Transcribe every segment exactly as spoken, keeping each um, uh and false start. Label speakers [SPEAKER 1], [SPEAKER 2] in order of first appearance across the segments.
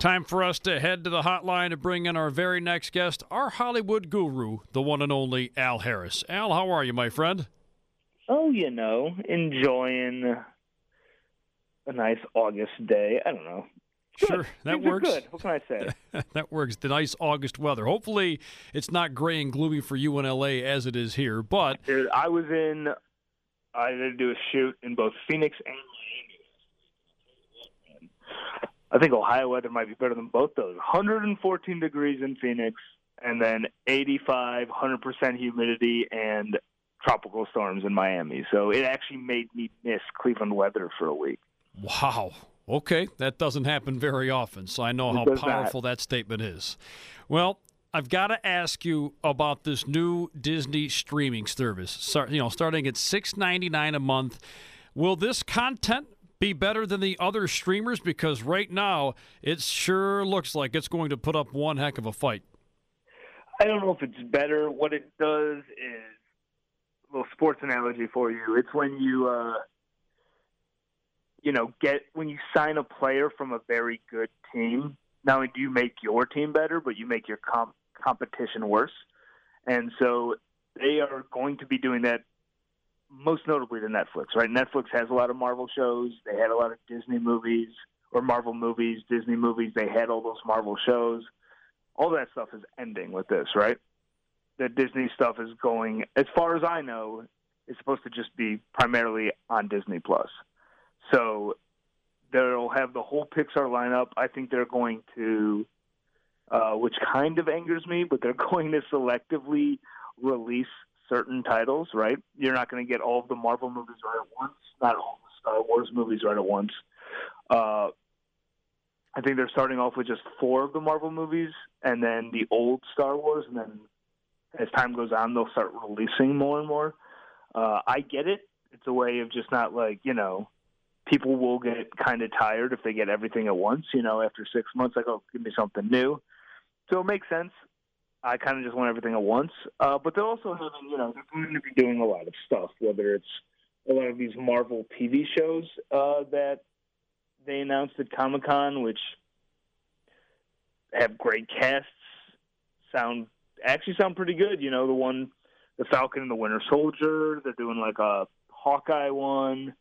[SPEAKER 1] Time for us to head to the hotline to bring in our very next guest, our Hollywood guru, the one and only Al Harris. Al, how are you, my friend?
[SPEAKER 2] Oh, you know, enjoying a nice August day. I don't know. Good.
[SPEAKER 1] Sure, that
[SPEAKER 2] Things are
[SPEAKER 1] works.
[SPEAKER 2] good. What can I say?
[SPEAKER 1] That works. The nice August weather. Hopefully, it's not gray and gloomy for you in L A as it is here. But
[SPEAKER 2] Dude, I was in. I had to do a shoot in both Phoenix and Miami. I think Ohio weather might be better than both those. one hundred fourteen degrees in Phoenix, and then eighty-five, one hundred percent humidity, and tropical storms in Miami. So it actually made me miss Cleveland weather for a week.
[SPEAKER 1] wow. Okay, that doesn't happen very often, so I know
[SPEAKER 2] It
[SPEAKER 1] how
[SPEAKER 2] does
[SPEAKER 1] powerful
[SPEAKER 2] not.
[SPEAKER 1] that statement is. Well, I've got to ask you about this new Disney streaming service. Start, you know, starting at six dollars and ninety-nine cents a month. Will this content be better than the other streamers? Because right now, it sure looks like it's going to put up one heck of a fight.
[SPEAKER 2] I don't know if it's better. What it does is a little sports analogy for you. It's when you, uh, you know, get when you sign a player from a very good team. Not only do you make your team better, but you make your comp- competition worse. And so they are going to be doing that most notably to Netflix, right? Netflix has a lot of Marvel shows. They had a lot of Disney movies or Marvel movies, Disney movies. They had all those Marvel shows. All that stuff is ending with this, right? The Disney stuff is going, as far as I know, it's supposed to just be primarily on Disney Plus. So they'll have the whole Pixar lineup. I think they're going to, uh, which kind of angers me, but they're going to selectively release certain titles, right? You're not going to get all of the Marvel movies right at once, not all the Star Wars movies right at once. Uh, I think they're starting off with just four of the Marvel movies and then the old Star Wars, and then as time goes on, they'll start releasing more and more. Uh, I get it. It's a way of just not like, you know, people will get kind of tired if they get everything at once, you know, after six months, like, oh, give me something new. So it makes sense. I kind of just want everything at once. Uh, but they're also having, you know, they're going to be doing a lot of stuff, whether it's a lot of these Marvel T V shows uh, that they announced at Comic-Con, which have great casts, sound actually sound pretty good. You know, the one, the Falcon and the Winter Soldier, they're doing like a Hawkeye one.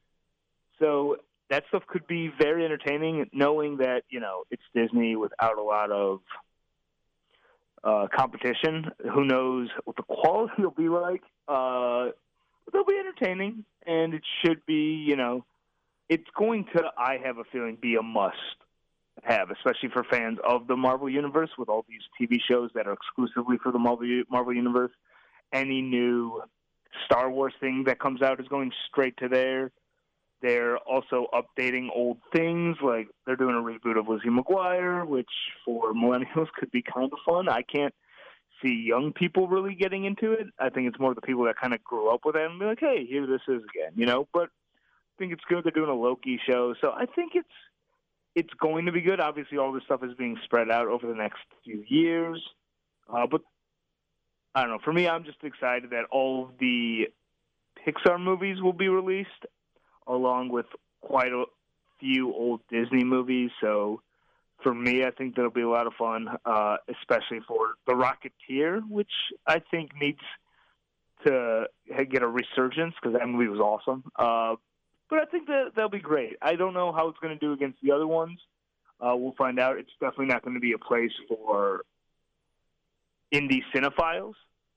[SPEAKER 2] So that stuff could be very entertaining, knowing that, you know, it's Disney without a lot of uh, competition. Who knows what the quality will be like. Uh, but they'll be entertaining, and it should be, you know, it's going to, I have a feeling, be a must-have, especially for fans of the Marvel Universe with all these T V shows that are exclusively for the Marvel, Marvel Universe. Any new Star Wars thing that comes out is going straight to there. They're also updating old things, like they're doing a reboot of Lizzie McGuire, which for millennials could be kind of fun. I can't see young people really getting into it. I think it's more the people that kind of grew up with it and be like, hey, here this is again, you know? But I think it's good. They're doing a Loki show. So I think it's it's going to be good. Obviously, all this stuff is being spread out over the next few years. Uh, but I don't know. For me, I'm just excited that all of the Pixar movies will be released, along with quite a few old Disney movies. So for me, I think that'll be a lot of fun, uh, especially for The Rocketeer, which I think needs to get a resurgence because that movie was awesome. Uh, but I think that that'll be great. I don't know how it's going to do against the other ones. Uh, we'll find out. It's definitely not going to be a place for indie cinephiles.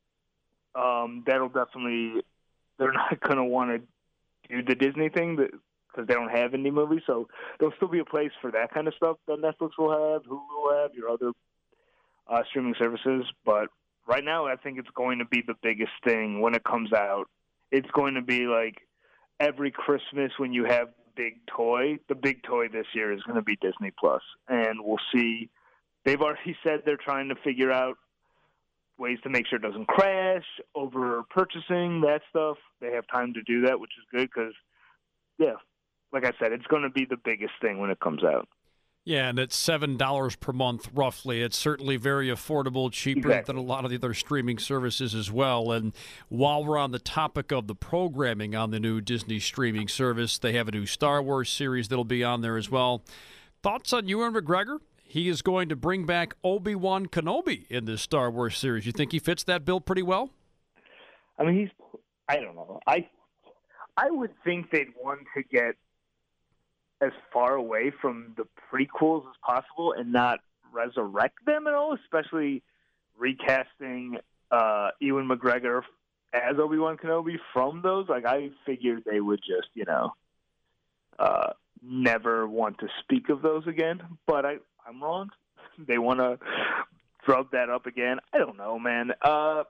[SPEAKER 2] Um, that'll definitely, they're not going to want to do the Disney thing because they don't have indie movies, so there'll still be a place for that kind of stuff that Netflix will have, Hulu will have, your other uh, streaming services. But right now, I think it's going to be the biggest thing when it comes out. It's going to be like every Christmas when you have the big toy. The big toy this year is going to be Disney Plus, and we'll see. They've already said they're trying to figure out ways to make sure it doesn't crash, over purchasing, that stuff. They have time to do that, which is good because, yeah, like I said, it's going to be the biggest thing when it comes out.
[SPEAKER 1] Yeah, and it's seven dollars per month, roughly. It's certainly very affordable, cheaper
[SPEAKER 2] Exactly.
[SPEAKER 1] than a lot of the other streaming services as well. And while we're on the topic of the programming on the new Disney streaming service, they have a new Star Wars series that'll be on there as well. Thoughts on Ewan McGregor? he is going to bring back Obi-Wan Kenobi in this Star Wars series. You think he fits that bill pretty well?
[SPEAKER 2] I mean, he's, I don't know. I, I would think they'd want to get as far away from the prequels as possible and not resurrect them at all, especially recasting uh, Ewan McGregor as Obi-Wan Kenobi from those. Like, I figured they would just, you know, uh, never want to speak of those again. But I, I'm wrong. They want to drug that up again. I don't know, man. Uh,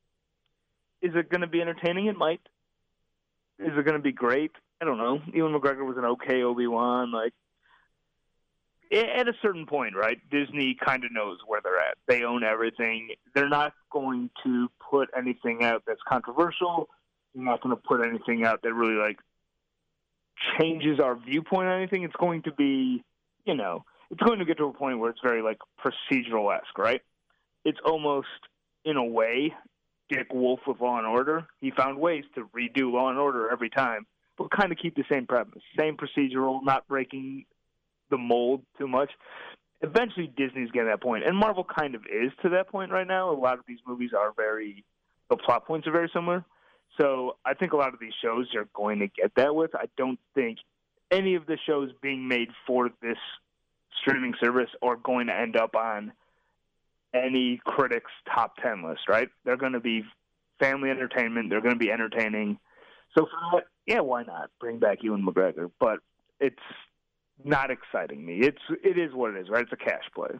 [SPEAKER 2] is it going to be entertaining? It might. Is it going to be great? I don't know. Ewan McGregor was an okay Obi-Wan. Like, at a certain point, right, Disney kind of knows where they're at. They own everything. They're not going to put anything out that's controversial. They're not going to put anything out that really, like, changes our viewpoint on anything. It's going to be, you know, it's going to get to a point where it's very, like, procedural-esque, right? It's almost, in a way, Dick Wolf with Law and Order. He found ways to redo Law and Order every time, but kind of keep the same premise, same procedural, not breaking the mold too much. Eventually, Disney's getting to that point, and Marvel kind of is to that point right now. A lot of these movies are very, the plot points are very similar. So I think a lot of these shows are going to get that with. I don't think any of the shows being made for this streaming service are going to end up on any critic's top ten list, right? They're going to be family entertainment. They're going to be entertaining. So for that, yeah, why not bring back Ewan McGregor? But it's not exciting me. It's it is what it is, right? It's a cash play.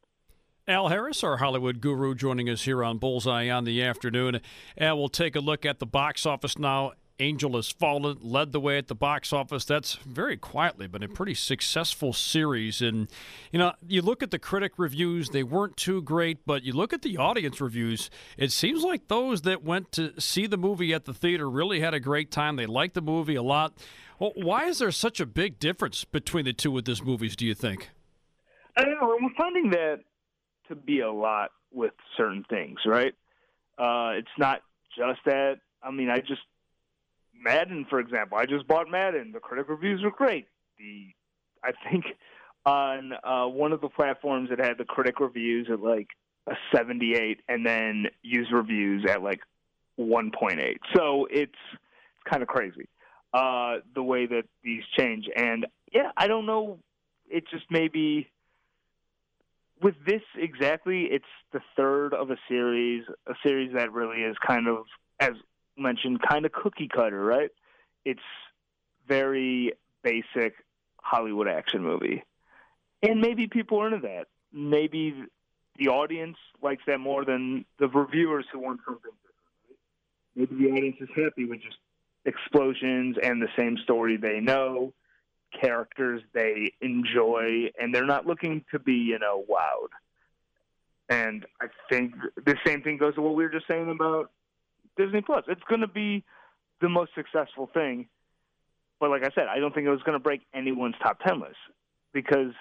[SPEAKER 1] Al Harris, our Hollywood guru, joining us here on Bullseye on the afternoon. Al, we'll take a look at the box office now. Angel Has Fallen led the way at the box office. That's very quietly been a pretty successful series. And, you know, you look at the critic reviews, they weren't too great, but you look at the audience reviews, it seems like those that went to see the movie at the theater really had a great time. They liked the movie a lot. Well, why is there such a big difference between the two with these movies, do you think?
[SPEAKER 2] I don't know. We're finding that to be a lot with certain things, right? Uh, it's not just that. I mean, I just Madden, for example. I just bought Madden. The critic reviews were great. The I think on uh, one of the platforms it had the critic reviews at like a seventy-eight and then user reviews at like one point eight. So it's, it's kind of crazy uh, the way that these change. And, yeah, I don't know. It just maybe with this exactly, it's the third of a series, a series that really is kind of, as mentioned, kind of cookie cutter, right? It's very basic Hollywood action movie. And maybe people are into that. Maybe the audience likes that more than the reviewers who want something different. Maybe the audience is happy with just explosions and the same story they know, characters they enjoy, and they're not looking to be, you know, wowed. And I think the same thing goes to what we were just saying about Disney Plus. It's going to be the most successful thing. But like I said, I don't think it was going to break anyone's top ten list because,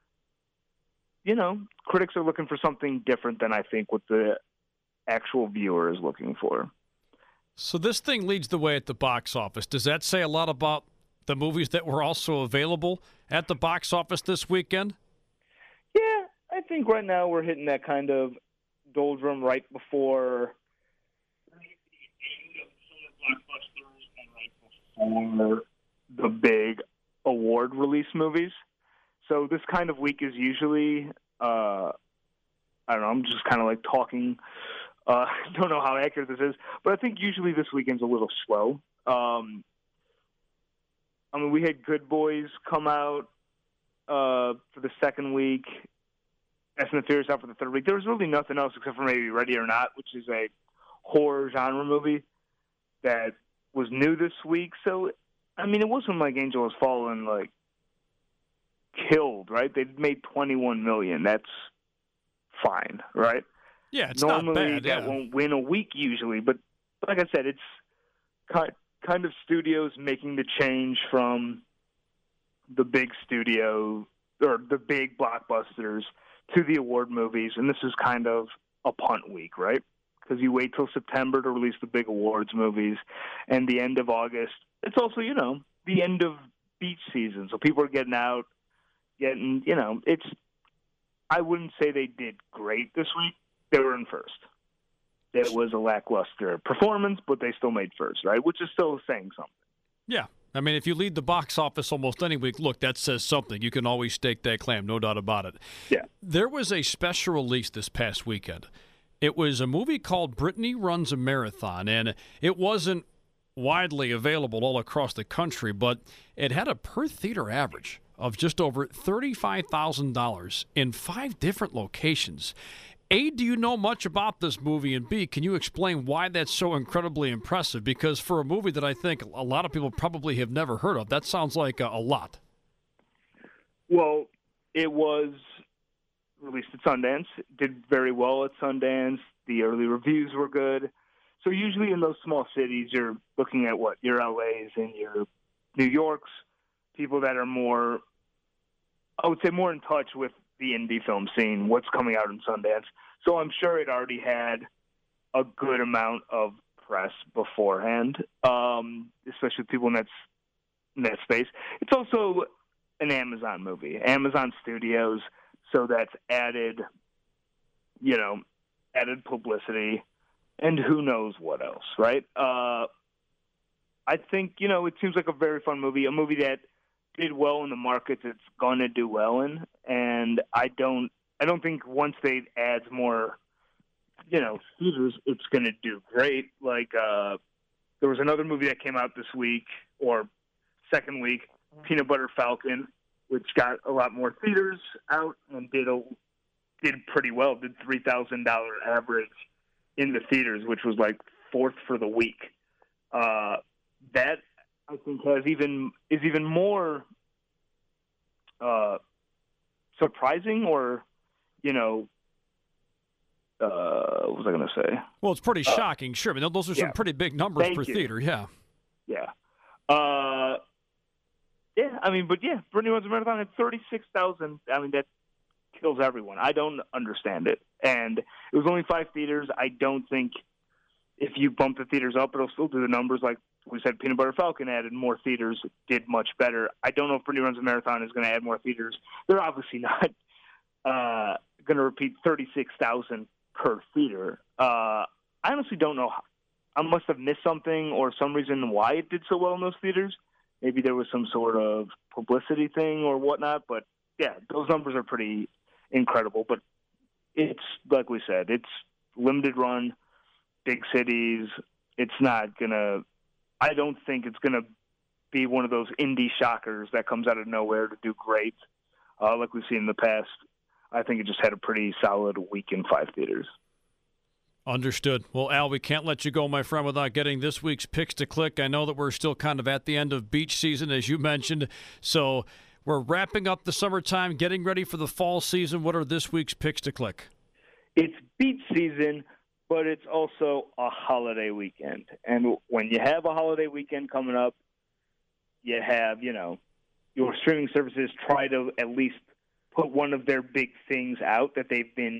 [SPEAKER 2] you know, critics are looking for something different than I think what the actual viewer is looking for.
[SPEAKER 1] So this thing leads the way at the box office. Does that say a lot about the movies that were also available at the box office this weekend?
[SPEAKER 2] Yeah, I think right now we're hitting that kind of doldrum right before for the big award release movies. So this kind of week is usually, uh, I don't know, I'm just kind of like talking, uh, don't know how accurate this is, but I think usually this weekend's a little slow. Um, I mean, we had Good Boys come out uh, for the second week, Fast and the Furious out for the third week. There was really nothing else except for maybe Ready or Not, which is a horror genre movie that was new this week. So, I mean, it wasn't like Angel Has Fallen, like, killed, right? They made twenty-one million dollars. That's fine, right?
[SPEAKER 1] Yeah, it's
[SPEAKER 2] Normally,
[SPEAKER 1] not bad.
[SPEAKER 2] that
[SPEAKER 1] yeah.
[SPEAKER 2] won't win a week usually. But like I said, it's kind kind of studios making the change from the big studio or the big blockbusters to the award movies. And this is kind of a punt week, right? Because you wait till September to release the big awards movies, and the end of August. It's also, you know, the end of beach season, so people are getting out, getting, you know, it's I wouldn't say they did great this week. They were in first. It was a lackluster performance, but they still made first, right? Which is still saying something.
[SPEAKER 1] Yeah. I mean, if you lead the box office almost any week, look, that says something. You can always stake that claim, no doubt about it.
[SPEAKER 2] Yeah.
[SPEAKER 1] There was a special release this past weekend. It was a movie called Brittany Runs a Marathon, and it wasn't widely available all across the country, but it had a per-theater average of just over thirty-five thousand dollars in five different locations. A, do you know much about this movie? And B, can you explain why that's so incredibly impressive? Because for a movie that I think a lot of people probably have never heard of, that sounds like a, a lot.
[SPEAKER 2] Well, it was released at Sundance, did very well at Sundance. The early reviews were good. So usually in those small cities, you're looking at what? Your L A's and your New York's, people that are more, I would say, more in touch with the indie film scene, what's coming out in Sundance. So I'm sure it already had a good amount of press beforehand, um, especially with people in that, in that space. It's also an Amazon movie, Amazon Studios, so that's added, you know, added publicity, and who knows what else, right? Uh, I think, you know, it seems like a very fun movie, a movie that did well in the markets it's going to do well in, and I don't I don't think once they add more, you know, theaters, it's going to do great. Like, uh, there was another movie that came out this week, or second week, Peanut Butter Falcon, which got a lot more theaters out and did a, did pretty well, did three thousand dollars average in the theaters, which was like fourth for the week. Uh, that I think has even is even more uh, surprising, or you know, uh, what was I going to say?
[SPEAKER 1] Well, it's pretty shocking, uh, sure. I mean, those are some
[SPEAKER 2] yeah.
[SPEAKER 1] pretty big numbers
[SPEAKER 2] Thank
[SPEAKER 1] per
[SPEAKER 2] you.
[SPEAKER 1] theater. Yeah,
[SPEAKER 2] yeah, uh, yeah. I mean, but yeah, Brittany Runs a Marathon at thirty-six thousand. I mean, that kills everyone. I don't understand it, and it was only five theaters. I don't think if you bump the theaters up, it'll still do the numbers like we said. Peanut Butter Falcon added more theaters, did much better. I don't know if Brittany Runs a Marathon is going to add more theaters. They're obviously not uh, going to repeat thirty-six thousand per theater. Uh, I honestly don't know. I must have missed something or some reason why it did so well in those theaters. Maybe there was some sort of publicity thing or whatnot. But, yeah, those numbers are pretty incredible. But it's, like we said, it's limited run, big cities. It's not going to – I don't think it's going to be one of those indie shockers that comes out of nowhere to do great uh, like we've seen in the past. I think it just had a pretty solid week in five theaters.
[SPEAKER 1] Understood. Well, Al, we can't let you go, my friend, without getting this week's picks to click. I know that we're still kind of at the end of beach season, as you mentioned. So we're wrapping up the summertime, getting ready for the fall season. What are this week's picks to click?
[SPEAKER 2] It's beach season, but it's also a holiday weekend. And when you have a holiday weekend coming up, you have, you know, your streaming services try to at least put one of their big things out that they've been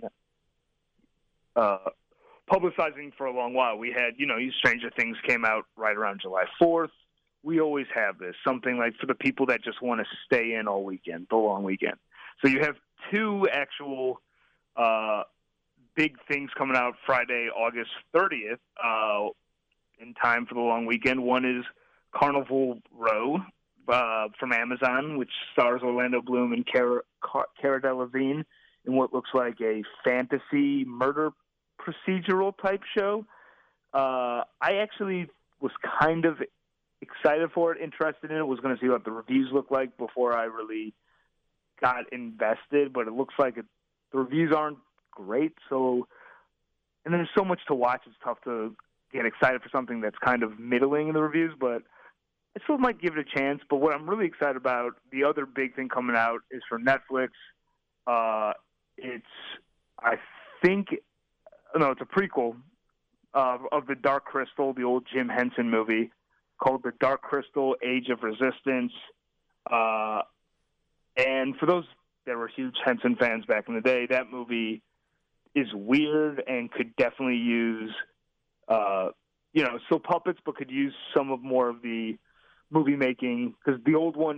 [SPEAKER 2] uh, publicizing for a long while. We had, you know, Stranger Things came out right around July fourth. We always have this, something like for the people that just want to stay in all weekend, the long weekend. So you have two actual uh, big things coming out Friday, August thirtieth, uh, in time for the long weekend. One is Carnival Row uh, from Amazon, which stars Orlando Bloom and Cara, Cara Delevingne in what looks like a fantasy murder procedural type show. Uh, I actually was kind of excited for it, interested in it, was going to see what the reviews look like before I really got invested, but it looks like it, the reviews aren't great. So, and there's so much to watch, it's tough to get excited for something that's kind of middling in the reviews, but I still might give it a chance. But what I'm really excited about, the other big thing coming out is for Netflix. Uh, it's, I think, no, it's a prequel uh, of The Dark Crystal, the old Jim Henson movie, called The Dark Crystal: Age of Resistance. Uh, and for those that were huge Henson fans back in the day, that movie is weird and could definitely use, uh, you know, still puppets, but could use some of more of the movie making, because the old one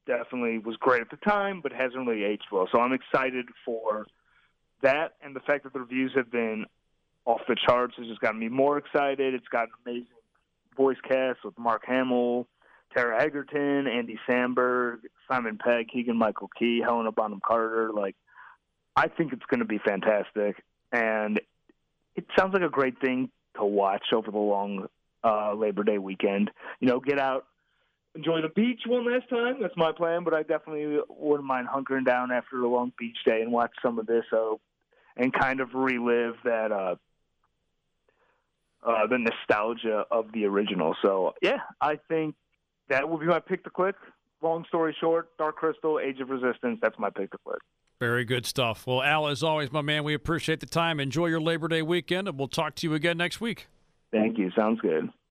[SPEAKER 2] definitely was great at the time, but hasn't really aged well. So I'm excited for that, and the fact that the reviews have been off the charts has just gotten me more excited. It's got an amazing voice cast with Mark Hamill, Tara Egerton, Andy Samberg, Simon Pegg, Keegan-Michael Key, Helena Bonham Carter. Like, I think it's going to be fantastic, and it sounds like a great thing to watch over the long uh, Labor Day weekend. You know, get out, enjoy the beach one last time. That's my plan, but I definitely wouldn't mind hunkering down after a long beach day and watch some of this uh, and kind of relive that uh, uh, the nostalgia of the original. So, yeah, I think that will be my pick to click. Long story short, Dark Crystal, Age of Resistance, that's my pick to click.
[SPEAKER 1] Very good stuff. Well, Al, as always, my man, we appreciate the time. Enjoy your Labor Day weekend, and we'll talk to you again next week.
[SPEAKER 2] Thank you. Sounds good.